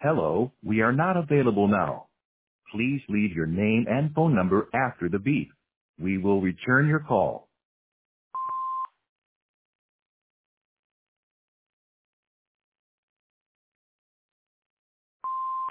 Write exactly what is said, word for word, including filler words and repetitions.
Hello, we are not available now. Please leave your name and phone number after the beep. We will return your call.